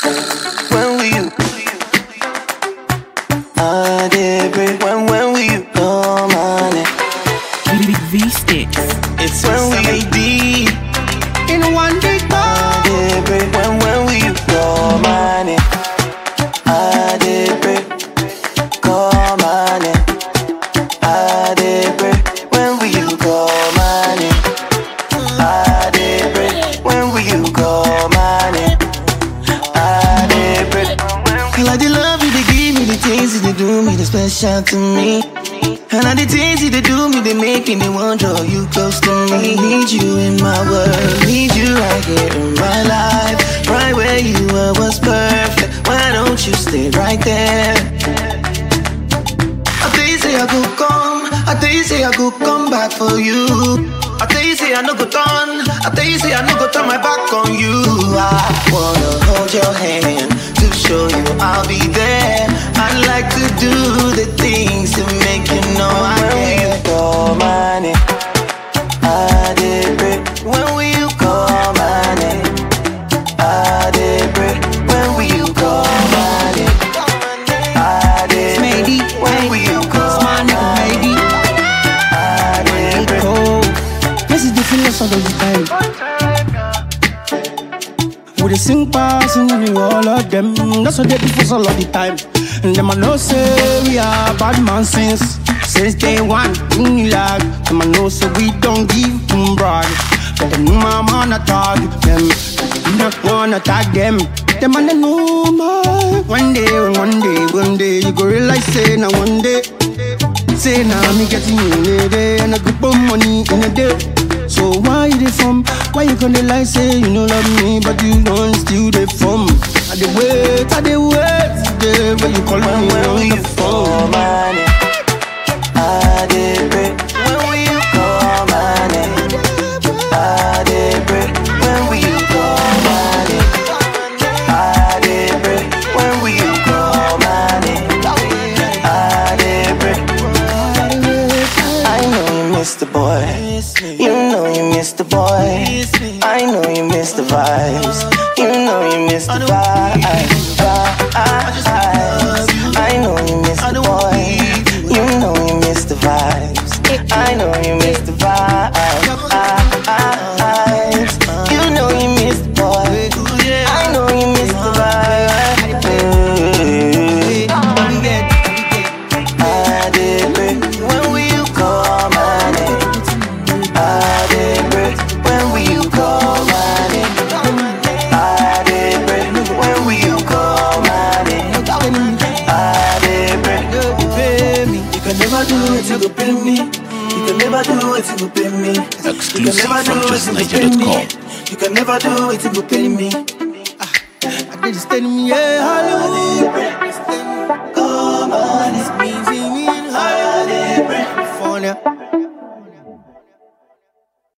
When will you? I did break. When will you come on it? Big V sticks. It's when will you be? In one day, I did break. When will you come on it? I did break. Come on it. I did break. When will you come on it? I did break. When will you come on it? I did break. Like the love you they give me, the things you they do me, they special to me. And all the things you they do me, they making me want to draw you close to me. Need you in my world, need you right here in my life. Right where you were was perfect. Why don't you stay right there? I tell you say I go come, I tell you say I go come back for you. I tell you say I no go turn, I tell you say I no go turn my back on you. I wanna hold your hand to show you I'll be there. I'd like to do the things to make you know I care. Come on it, I did break. When will you come on it? I did break. When will you come on it? I did break. When will you come on it? I did break. this is the philosophy of the time. With the sing pass in all of them, that's what they do for all of the time. And them I know say we are bad man since day one. In lag, them I know say we don't give them brag. But them my man attack them, we not wanna tag them. Them I know my one day you go realize say now one day. Say now me getting you in a day and I go put money in a day. So why you dey from? Why you gonna lie say you no love me but you don't still dey from? I dey wait, today when you call me on the phone. I did break. When will you come on it? I did break. When will you come on it? I did break. When will you come on it? I did break. I know you miss the boy. You know you miss the boy. I know you miss the vibes. You know you miss the vibes. I know you miss the boy. You know you miss the vibes. I know you miss the vibes. You know you miss the boy. I know you miss the vibes. I did break. When will you come on it? I did break. When will you come on it? I did break. When will you come on it? I did break. You can never do it, you go pay me. You can never do it, you go pay me. Exclusive from justniger.com. You can never do it, you go pay me. I just tell me, yeah, hallelujah.